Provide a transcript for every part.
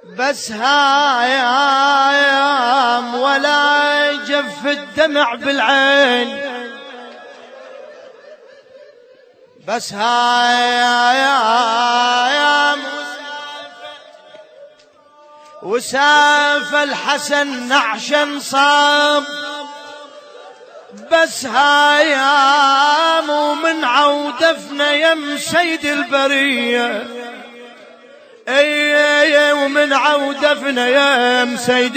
بس هايام ولا جف الدمع بالعين، بس هايام وساف الحسن نعشا صاب، بس هايام ومن عودفنا يم سيد البرية، اي ومن عودفنا يم سيد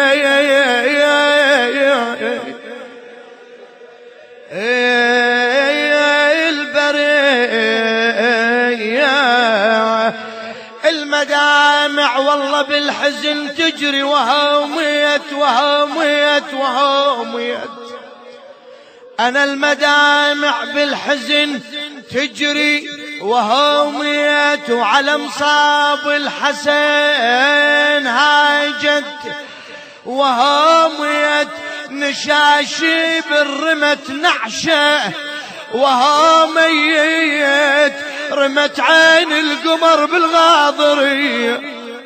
البرية. المدامع والله بالحزن تجري وهوميت وهوميت وهوميت، أنا المدامع بالحزن تجري وهوميت، وعلى مصاب الحسن هاجت وهوميت، نشاشي بالرمت نعشة وهوميت، رمت عين القمر بالغاضرية،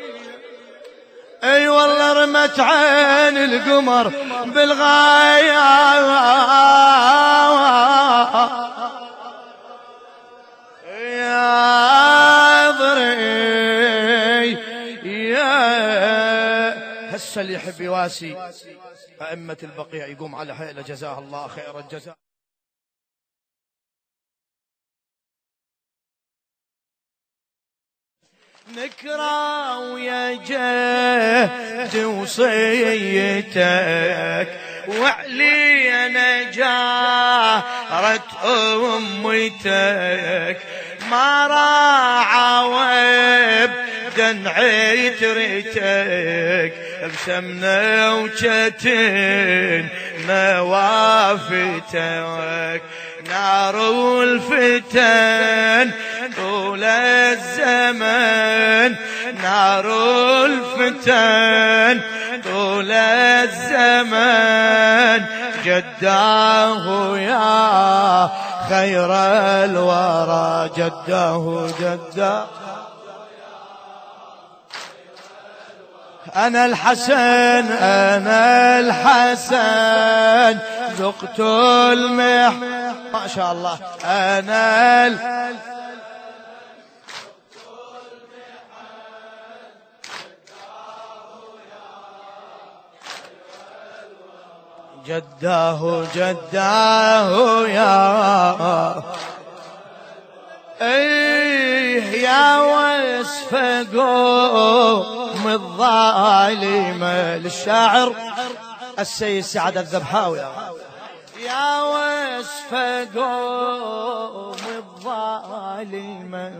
اي والله رمت عين القمر بالغاية. يا ضري يا هسه اللي يحب يواسي أئمة البقيع يقوم على حيله جزاه الله خير الجزاء. نكرا ويا جهد وصيتك، وعلي انا جارت امتك، ما راعى وابدا عترتك، بسمنا وجتن نوافتك، نار الفتن طول الزمن، نار الفتن طول الزمن، جداه يا خير الورى، جداه جداه أنا الحسن أنا الحسن ذقت ما شاء الله، أنا جداه جداه يا ايه يا وصف قوم الظالمة، للشاعر السيد سعد الذبحاوي، يا وصف قوم الظالمة،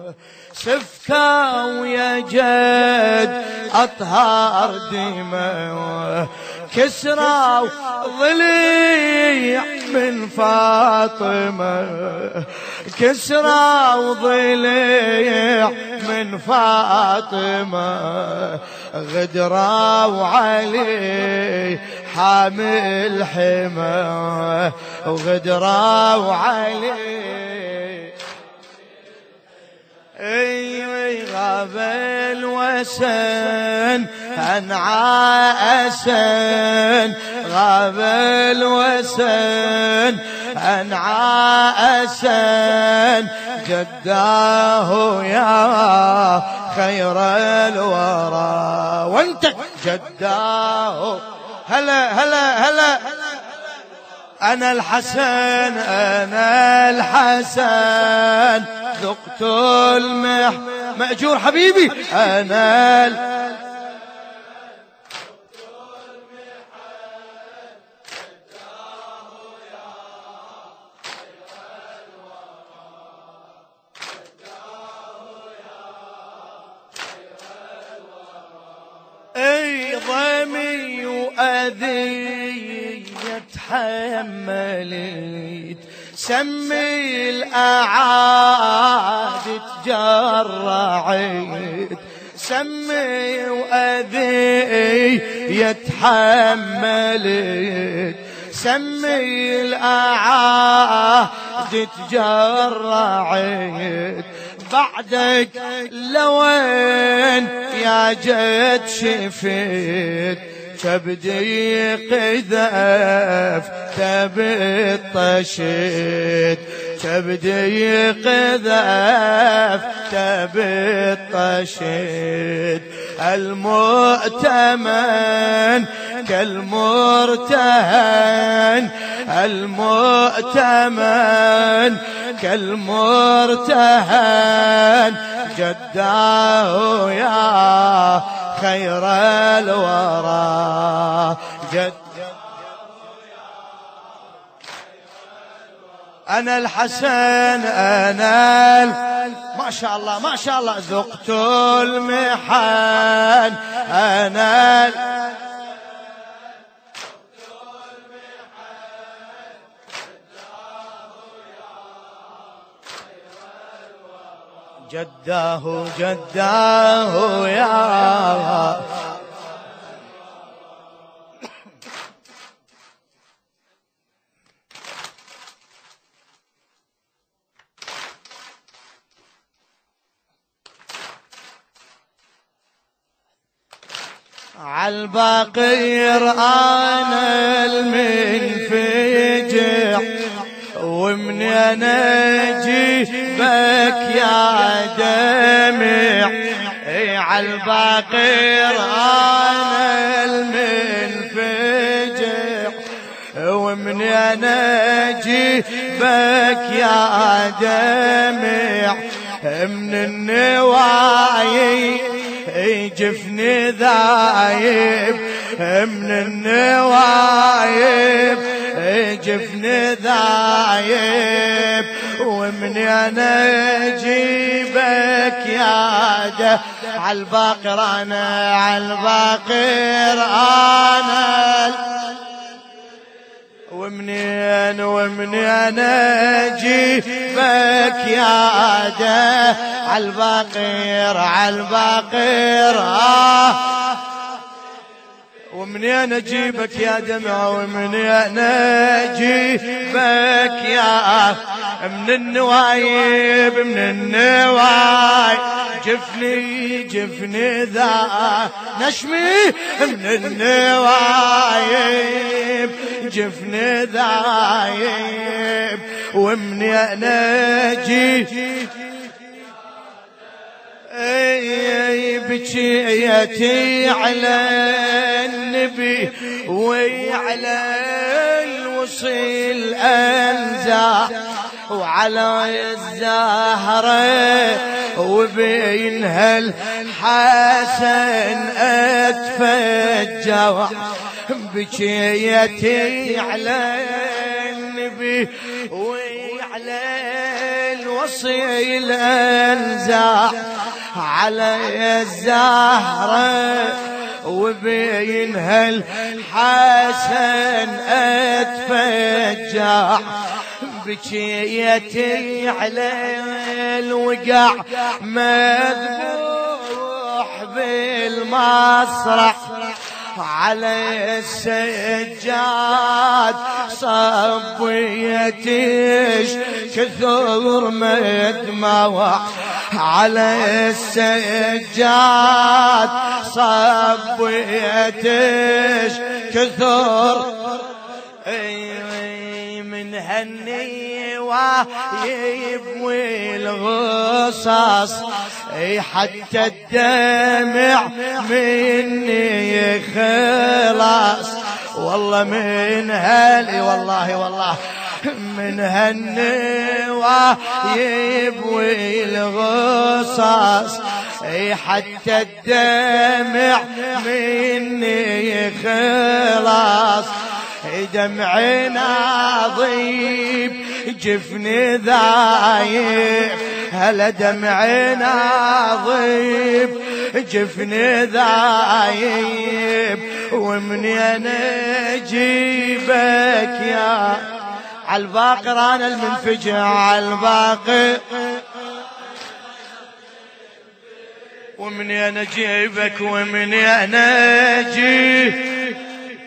سفكا ويا جد أطهار دماء، كسرى وضليع من فاطمة، كسرى وضليع من فاطمة، غدرى وعلي حامل حمى، وغدرى وعلي اي غاب الوسن انعى اسن، غاب الوسن انعى اسن، جداه يا خير الورى، وانت جداه هلا هلا هلا، أنا الحسن أنا الحسن ذقت مأجور حبيبي، أنا اي ضمي وأذي يتحملت، سمي الأعاد تجرعت، سمي وأذي يتحملت، سمي الأعاد تجرعت، بعدك لوين يا جد شفت كبدي قذف بالطشت كبدي قذف بالطشت المؤتمن كالمرتهن المؤتمن كالمرتهن جداه يا خير الورى جد أنا الحسن أنا ما شاء الله ما شاء الله ذقت المحن أنا جداه جداه يا عالبقير أنا المنفجع ومن أنا جيبك يا دمع عالبقير أنا المنفجع ومن أنا جيبك يا دمع من النوايا جفني ذايب من النوايب جفني ذايب ومن انا جيبك يا ده عالباقر انا عالباقر انا ومن انا جيبك يا ده عالباقر عالباقر ومن انا جيبك يا دمع ومن انا جيبك يا من النوايب من النوايب جفني ذا نشمي من النوايب جفني ذايب ومن انا جيبك بكيتي على النبي وعلى الوصيل أنزع وعلى الزهرة وبينها الحسن أتفجع بكيتي على النبي وعلى الوصيل أنزع على الزهرة وبينها الحسن أتفجع بكيتي على الوقع مذبوح بالمسرح على السجاد صبيتش كثر مدموع على السجاد صبيتش كثر من هني ويبوي الغصص حتى الدمع مني يخلص والله من هالي والله من هني ويبوي الغصص حتى الدمع مني يخلص دمعنا ضيب جفني ذايب هلا دمعنا ضيب جفني ذايب ومن انا جيبك يا عالباقر انا المنفجع عالباقر ومن انا جيبك ومن انا جيبك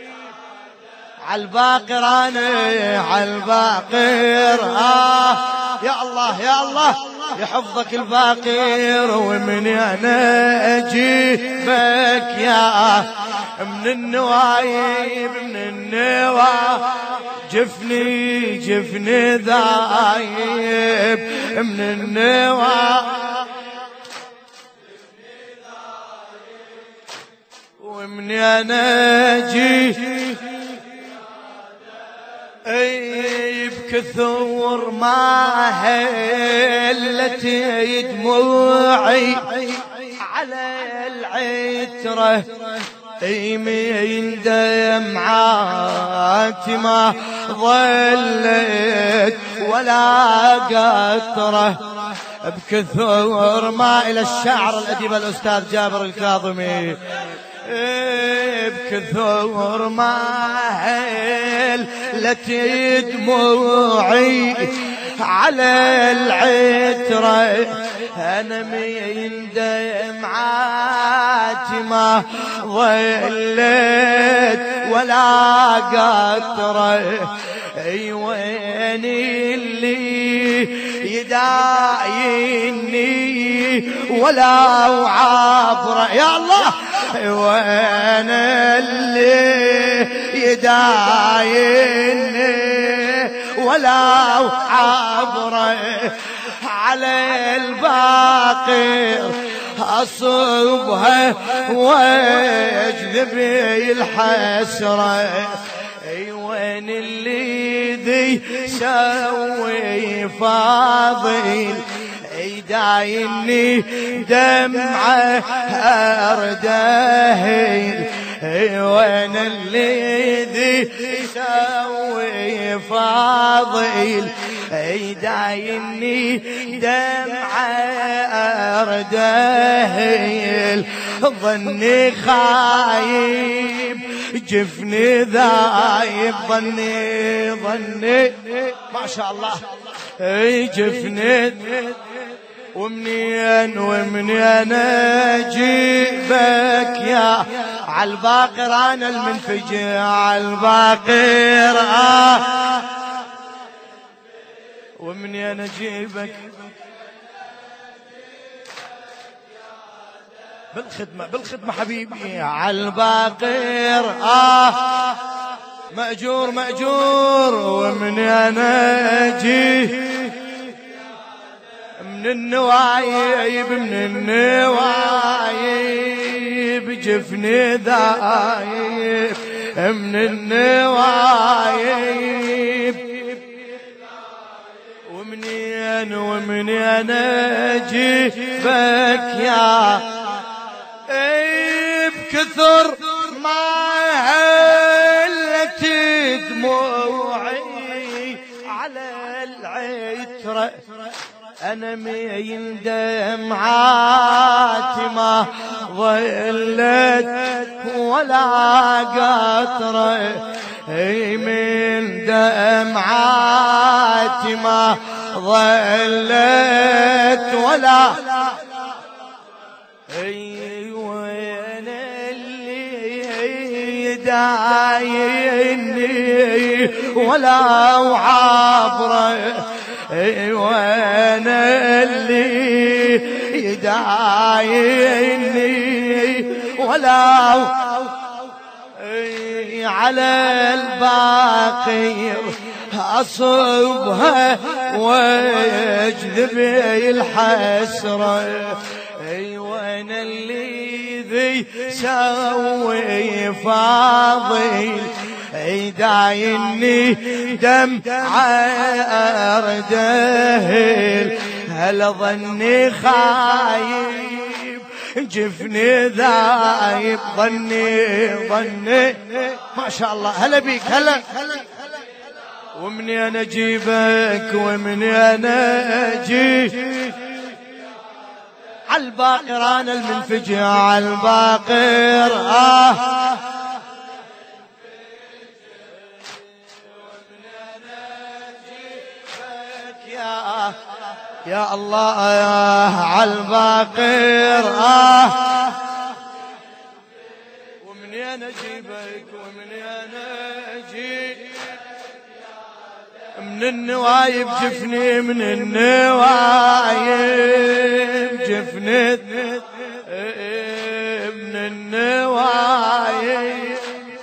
عالباقر انا عالباقر يا الله يا الله يحفظك الفقير ومن انا اجيبك يا من النوايب من النوايب جفني ذايب من النوايب ومن انا اجيبك بكثور ما هلت دموعي على العترة من دمعات ما ظلت ولا قطرة بكثور ما إلى الشعر الأديب الأستاذ جابر الكاظمي بكثور ما هلت دموعي على العترة أنا من دمعات ما ظلت ولا قطرة أي وين اللي يدايني ولا عبره يا الله وانا اللي يدايني ولا عبره على الباقر اصبها واجذب الحسره اي وين اللي ذي سوي فاضل دايني دمعه اردهيل وانا الذي يسوي فاضل دايني دمعه اردهيل ظني خايب جفني ذايب ظني ما شاء الله جفني ومنين اجيبك يا عالباقر انا المنفجع عالباقر ومنين اجيبك بالخدمة حبيبي عالباقر مأجور ومنين اجيبك من النوايب جفني ذايب من النوايب ومنين اجيبك يا بكثر ما هلت دموعي على العترة أنا من دمعات ما ظلت ولا قطرة من دمعات ما ظلت ولا وين اللي دايني ولا عبره وانا اللي يدايني ولا على الباقر اصبها واجذب الحسره وانا اللي ذي سوي فاضل دايني دمعه اردهل هل ظني خايب جفني ذايب ظني ما شاء الله هلا بيك هلا ومني انا اجيبك ومني انا اجيب عالباقر انا المنفجع عالباقر يا الله يا عالباقر ومنين اجيبك ومنين اجيب من النوايب جفني من النوايب جفني من النوايب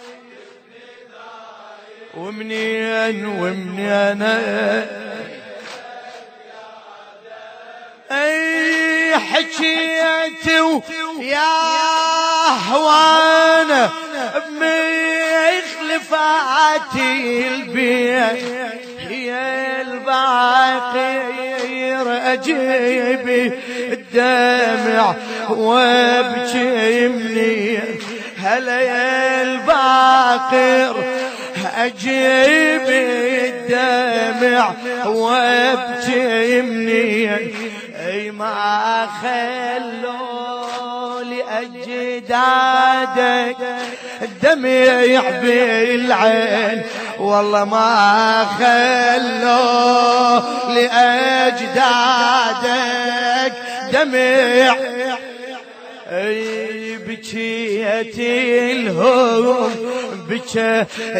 ومنين اي حكيت ويا هوانا بمخلفاتي البيت هي الباقير اجيب الدمع وابكي مني هلا يا الباقر اجيب الدمع وابكي مني اي ما خلوا لاجدادك الدمع بالعين والله ما خلوا لاجدادك دمع اي بكيت الهم بكى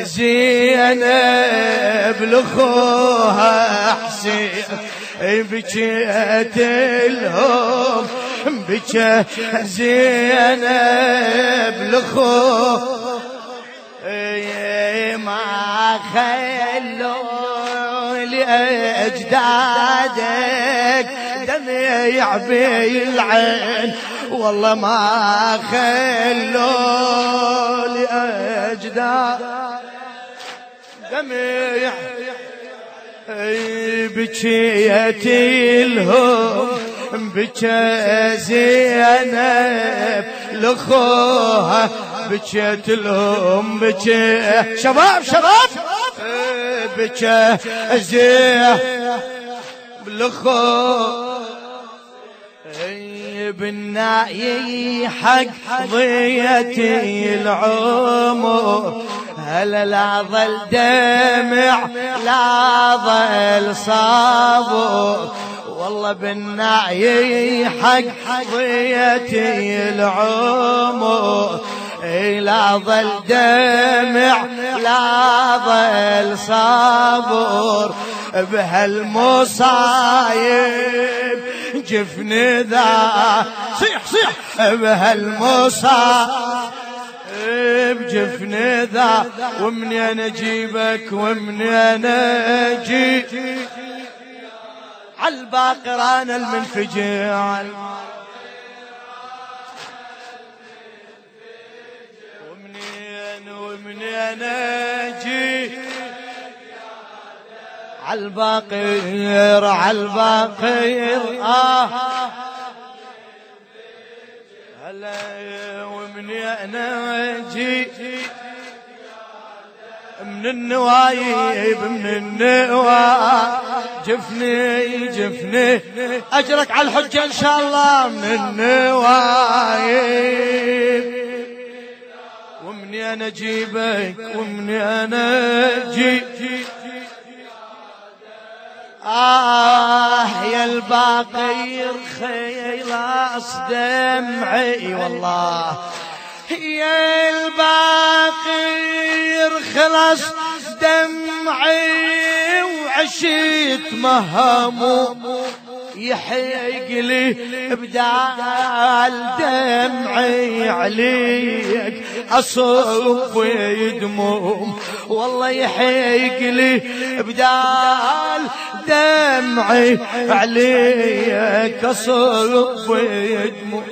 زينب لخوها حسين بكيت الهم بكى زينب لخوها ما خلوا لأجدادك دمع بالعين والله ما خلوا لأجدادك دمع بكيت الهم بكى زينب لخوها بكيت الهم بكى شباب بكى زينب لخوها بالناي حق ضيتي العمر هلا لا ظل دمع لا ظل صابر والله بالناي حق ضيتي العمر لا ظل دمع لا ظل صابر بهالمصايب جفن ذا صيح بهالمصايب جفن ذا ومنين اجيبك ومنين اجي عالباقران المنفجع ومنين اجي عالباقر هلا ومنين اجي من النوايب جفني اجرك على الحجة ان شاء الله من النوايب ومنين اجيبك ومنين اجي يا الباقير خلاص دمعي والله يا الباقير خلاص دمعي وعشت مهموم يحيق لي بدال دمعي عليك أصب دموم والله يحيق لي بدال دمعي عليك أصب دموم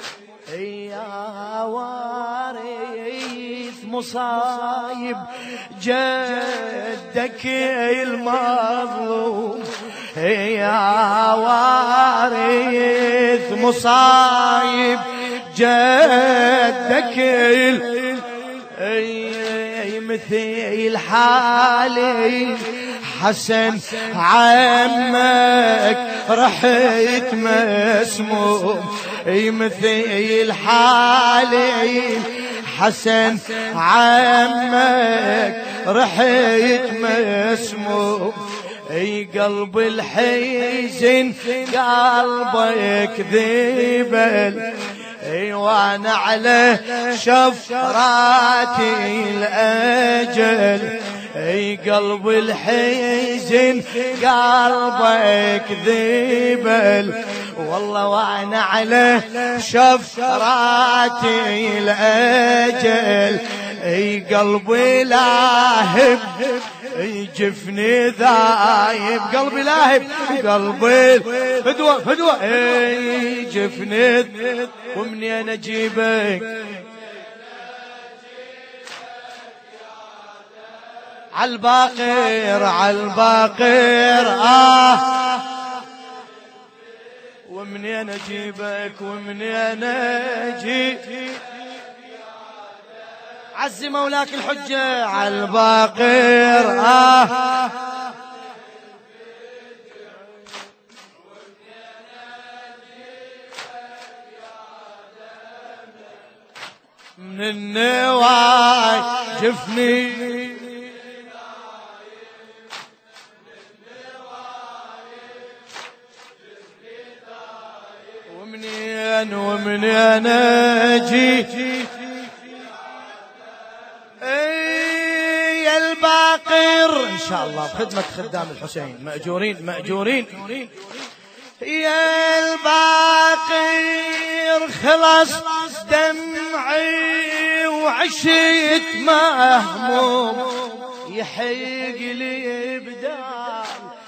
يا وارث مصايب جدك المظلوم يا وارث مصايب جدك مثل حالي حسن عمك رحت مسموم مثل حالي حسن عمك رحت مسموم قلب الحزن قلبك ذبل وانا على شفراتي الاجل اي قلب الحزن قلبك ذبل، والله وانا على شفراتي الاجل. اي قلبي لاهب اي جفني ذايب، قلبي لاهب قلبي فدوة اي جفني، ومنين اجيبك عالباقر عالباقر ومنين اجيبك ومنين اجيب، عزي مولاك الحجة عالباقر من النواي جفني ومنين اجي يا الباقر ان شاء الله بخدمة خدام الحسين، مأجورين يا الباقر خلص دمعي وعشت مهموم، يحيق لي بدال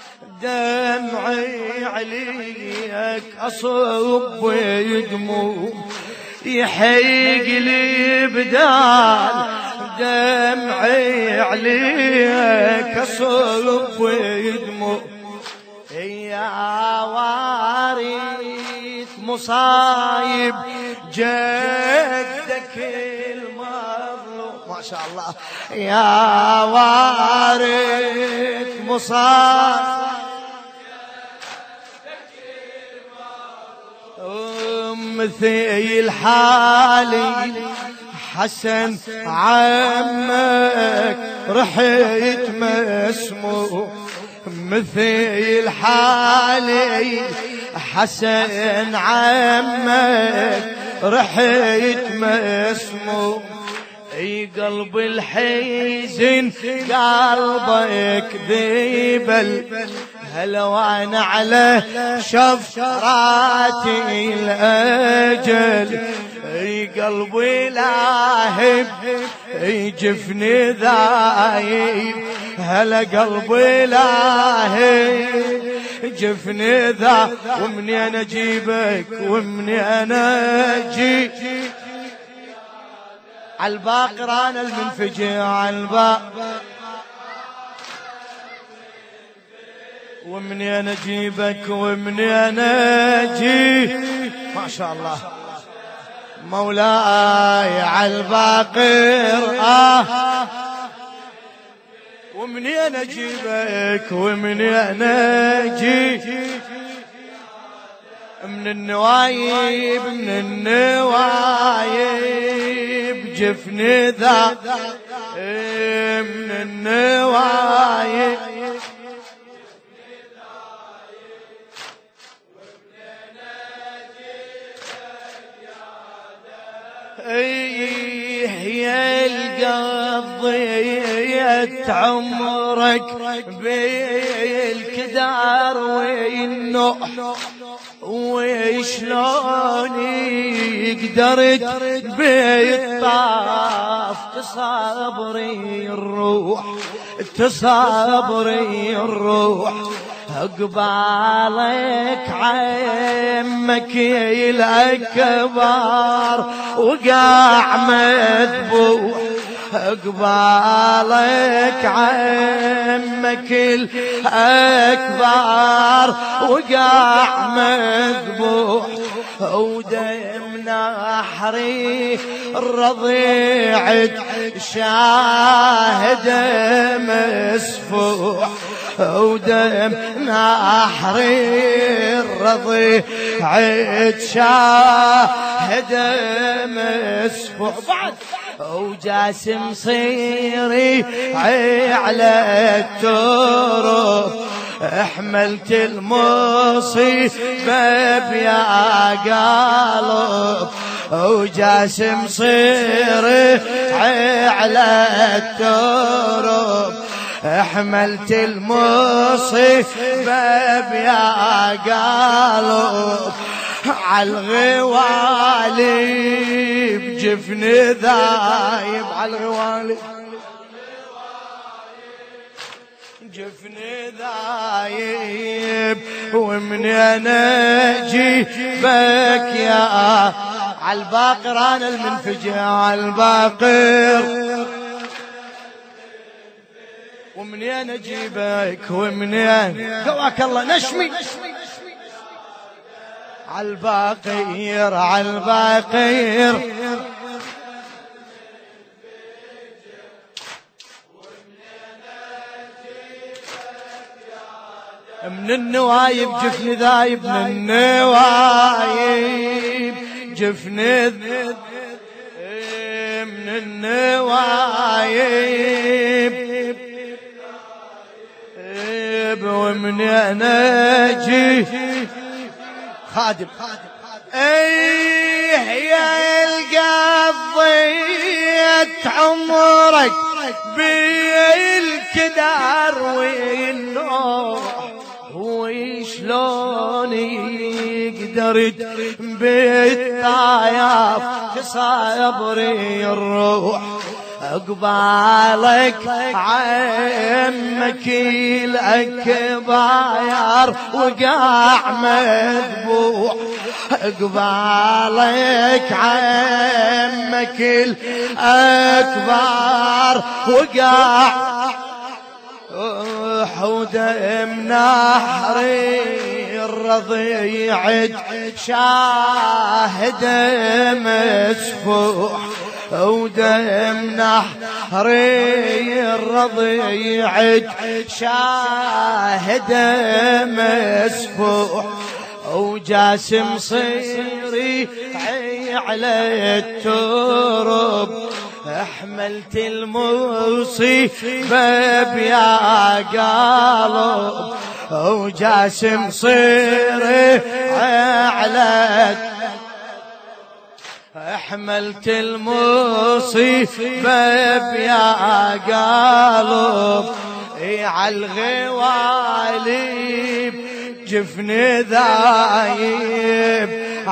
دمعي عليك أصب يدموم، يحيق لي بدال دمعي عليك أصب يدموم. يا وارث مصايب جدك المظلوم، ما شاء الله يا وارث مصايب مثيل حالي حسن عمك رحت مسموم، مثيل حالي حسن عمك رحت مسموم. اي قلب الحزن قلبك ذبل، هلا وانا على شفراتي الاجل. اي قلبي لاهب اي جفني ذايب، هلا قلبي لاهب جفني ذا، ومنين اجيبك ومنين اجي عالباقر انا المنفجع عالباقر، ومنين اجيبك ومنين اجي ما شاء الله مولاي عالباقر ومنين اجيبك ومنين اجي من النوايب من النوايب جفني ذا من النوايب يا القضية عمرك بالكدار والنوح، وشلون قدرت بالطاف تصابري الروح تصابري الروح، قبالك عمك الأكبر وقاع مذبوح، قبالك عمك الأكبر وقاع مذبوح، ودم نحري الرضيع شاهد مسفوح، ودم نحري الرضيع شاهد مسفوح، بعد وجاسم صيري على التراب، احملت المصيبة بيا قلب، وجاسم صيري على التراب، حملت المصيبة بيا قلب عالغوالي بجفن ذايب عالغوالي جفن ذايب ومن انا جيبك يا عالباقر انا المنفجع عالباقر ومن انا جيبك ومن انا قواك الله نشمي عالباقر عالباقر من النوايب جفن ذايب من النوايب جفن من النوايب ومن انا جي خادم اي هي القضيت عمرك بالكدار والنوح وشلون يقدر بالطياف تصبري الروح اقبالك عمك الاكبار وقع مذبوح اقبالك عمك الاكبر وقع ودم نحري الرضيع شاهد مسفوح ودم نحري الرضيع شاهد مسفوح وجاسم صيري على الترب حملت المصيبة بيا قلب وجاسم صيري على حملت المصيبة بيا قلب عالغوالي جفن ذايب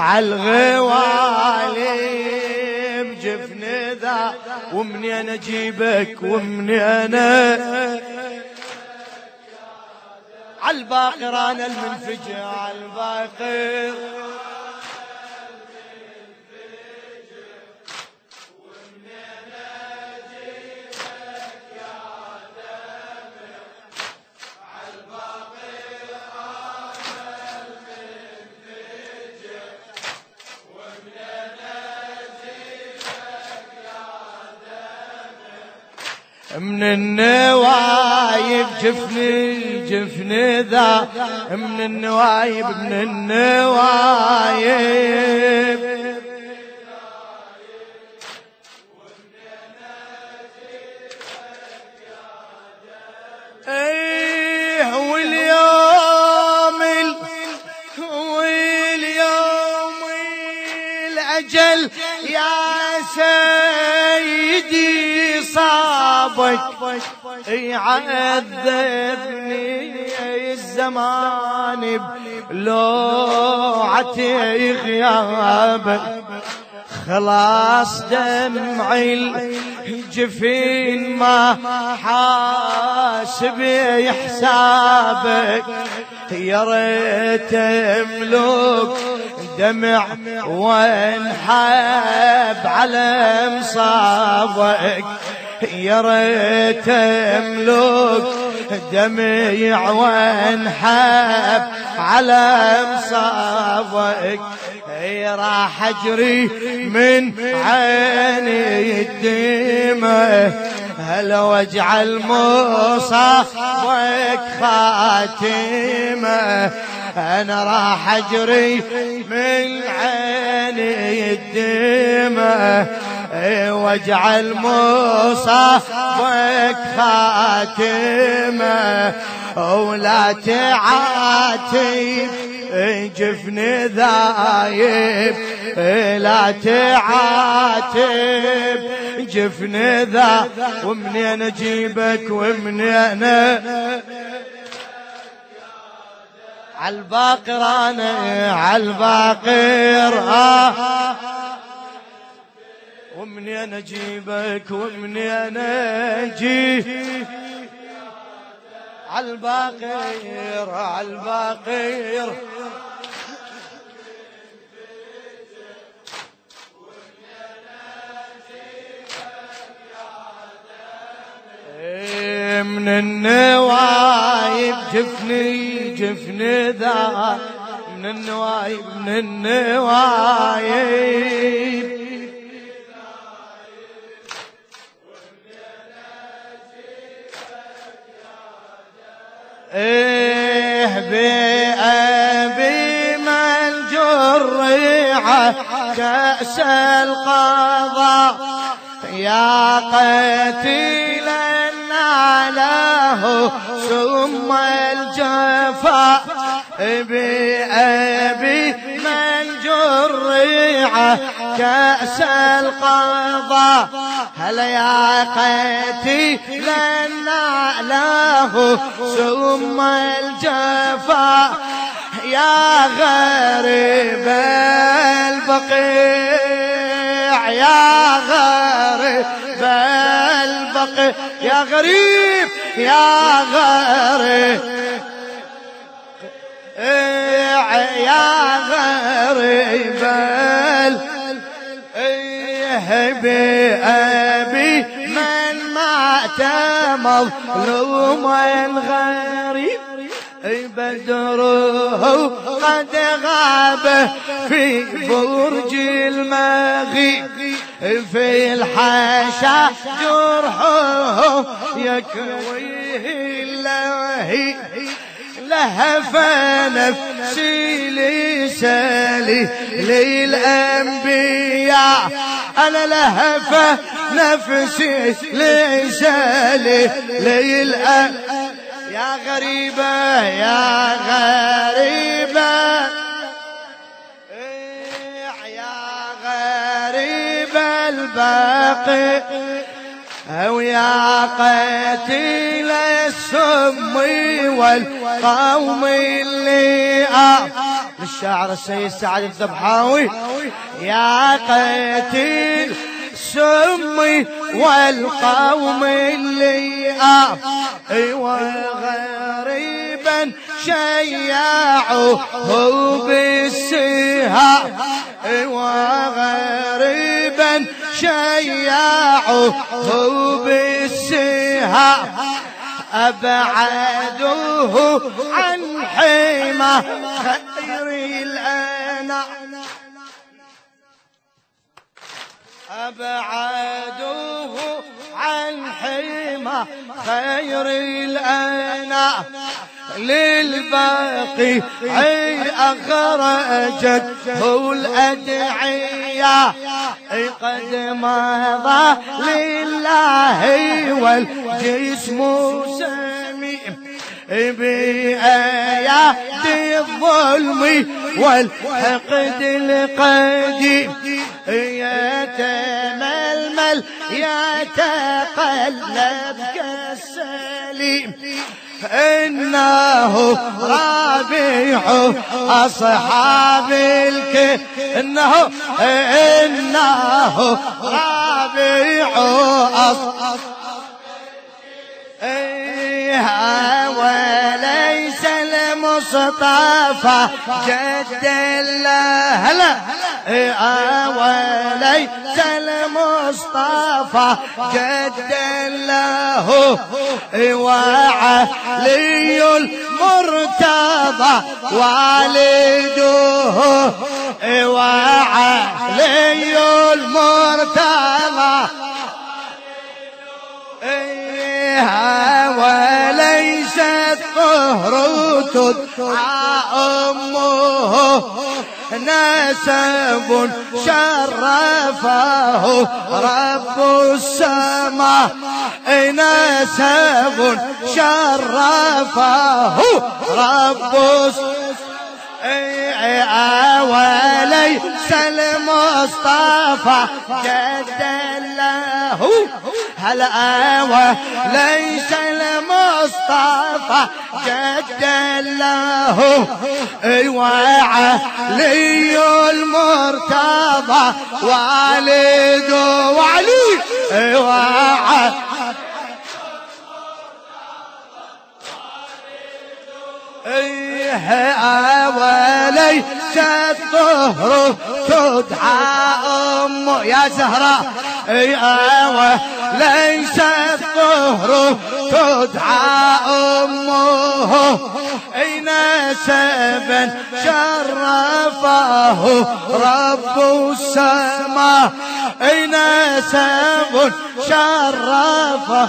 عالغوالي جفن ذا ومني انا اجيبك ومني انا عالباقر انا المنفجع عالباقر من النوايب جفن ذا من النوايب من النوايب ايه واليوم الاجل يا سيدي صابك يعذبني الزمان بلوعتي غيابك خلاص دمعي الجفين ما حاسب حسابك يا ريت املك دمع وانحب على مصابك يا ريت املك دمع وانحب على مصابك راح اجري من عيني الدمع هلا واجعل مصابك خاتمه انا راح اجري من عيني الدمع واجعل مصابك خاتمه ولا تعاتب جفن ذايب، لا تعاتب جفن ذا، ومنين اجيبك ومنين عالباقر انا عالباقر ومنين اجيبك ومنين اجي عالباقر عالباقر من النوايب جفني جفني ذا، من النوايب من النوايب بأبي من جرع كأس القضاء يا قتيلا له ثم الجفاء، بأبي من جرع كأس القضاء هل يا قتيلا له ثم الجفاء يا غريب البقيع يا غريب البقيع يا غريب يا غريب يا غريب بأبي من مات مظلوما غريب بدره قد غاب في برج المغيب في الحاشا جرحه يكويه اللهي لهف نفسي لسالي للأنبياء أنا لهف نفسي لسالي للأنبياء يا غريبة يا غريبة يا غريب الباقي أو يا قتيل السم والقوم اللي للشاعر السيد سعد الذبحاوي يا قتيل السم والقوم اللي وغريبا شيعوه بالسهام وغريبا شيعوه بالسهام أبعدوه عن حمى خير الأنام أبعدوه عن حمى خير الأنام للباقي أخرجته الأدعية قد مضى لله والجسم سميم بآيات الظلم والحقد القديم يتململ يتقلب كالسليم إنه رابع أصحاب الكهف إنه رابع أصحاب وليس المصطفى جد الله وليس المصطفى جد الله وعلي المرتضى والده وعلي المرتضى وليست طهر تدعى أمه نسب شرفه رب السماء نسب شرفه رب وليس المصطفى جدا له هلا وليس المصطفى جدا له وعلي المرتضى والده وعلي وليس الطهر تدعى أمه يا زهراء وليس الطهر تدعى أمه نسبا شرفه رب السماء نسب شرفه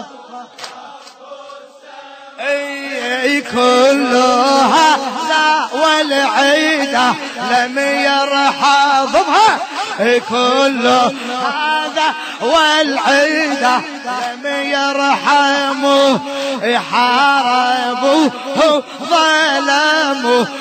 كلها لا والعيدة لم يرحضها كل هذا والعيدة لم يرحمه حاربوه ظلموه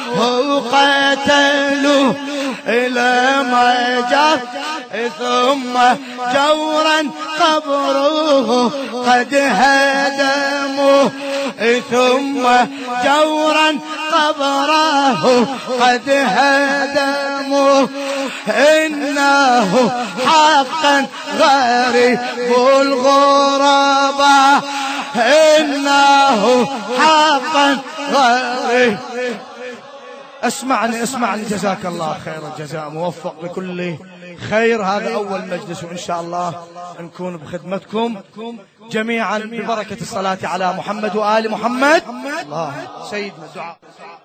قتلوه لما جاء ثم جورا قبره قد هدموه ثم جورا قبره قد هدموه إنه حقا غريب الغرباء إنه حقا غريب. اسمعني جزاك الله خير الجزاء موفق لكل خير. هذا أول مجلس وإن شاء الله نكون بخدمتكم جميعا ببركة الصلاة على محمد وآل محمد. الله سيدنا الدعاء.